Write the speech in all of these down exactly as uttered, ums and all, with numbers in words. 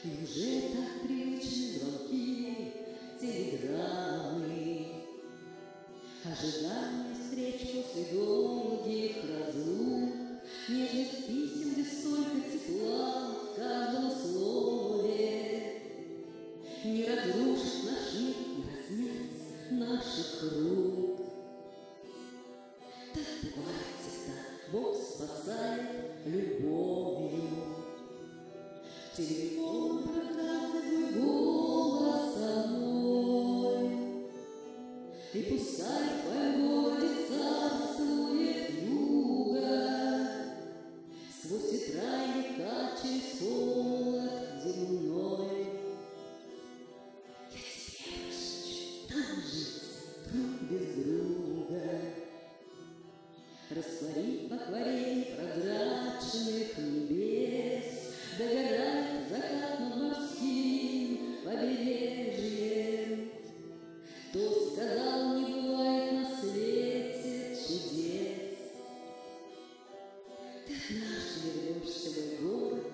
И уже так привычны звонки, телеграммы, ожидание встреч после долгих разлук, нежных писем, где столько тепла в каждом слове. Не разрушит наш мир, не разнять наших рук. Так бывает всегда, Бог спасает любовью. Телефон раздался твой голос со мной, и пускай в твоем городе царствует юга, сквозь ветра и века через холод земной. Я тебе прошу, там жить друг без друга, растворить в акварели прозрачных небес, догорает закат над морским побережьем. Кто сказал, не бывает на свете чудес? Ты однажды вернешься в мой город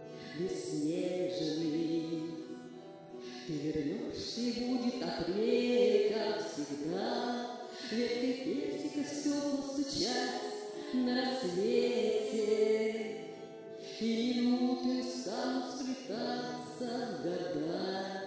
бесснежный. Ты вернешься, и будет апрель, как всегда, веткой персика стекла стучать на рассвете. И минуты станут сплетаться в года,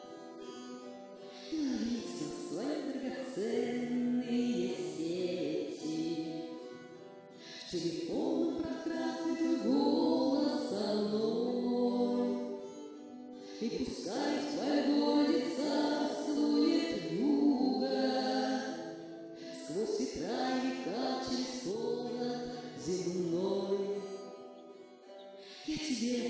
и ловить на свои драгоценные сети. В телефонном пространстве твой голос со мной, и пускай в твоем городе царствует юга, сквозь ветра и века через холод земной. Я тебе